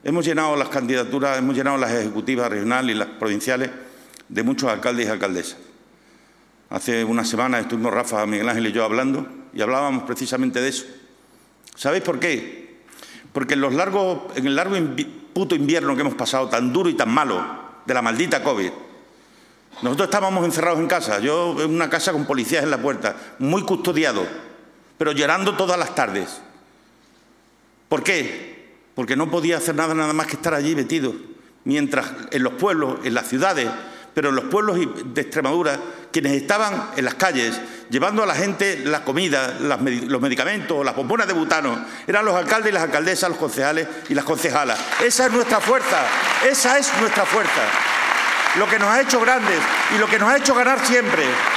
Hemos llenado las candidaturas, hemos llenado las ejecutivas regionales y las provinciales de muchos alcaldes y alcaldesas. Hace unas semanas estuvimos Rafa, Miguel Ángel y yo hablando y hablábamos precisamente de eso. ¿Sabéis por qué? Porque en el largo puto invierno que hemos pasado, tan duro y tan malo, de la maldita COVID, nosotros estábamos encerrados en casa, yo en una casa con policías en la puerta, muy custodiado, pero llorando todas las tardes. ¿Por qué? Porque no podía hacer nada más que estar allí metido, mientras en los pueblos, en las ciudades, pero en los pueblos de Extremadura, quienes estaban en las calles llevando a la gente la comida, los medicamentos, las bombonas de butano, eran los alcaldes y las alcaldesas, los concejales y las concejalas. Esa es nuestra fuerza, esa es nuestra fuerza. Lo que nos ha hecho grandes y lo que nos ha hecho ganar siempre.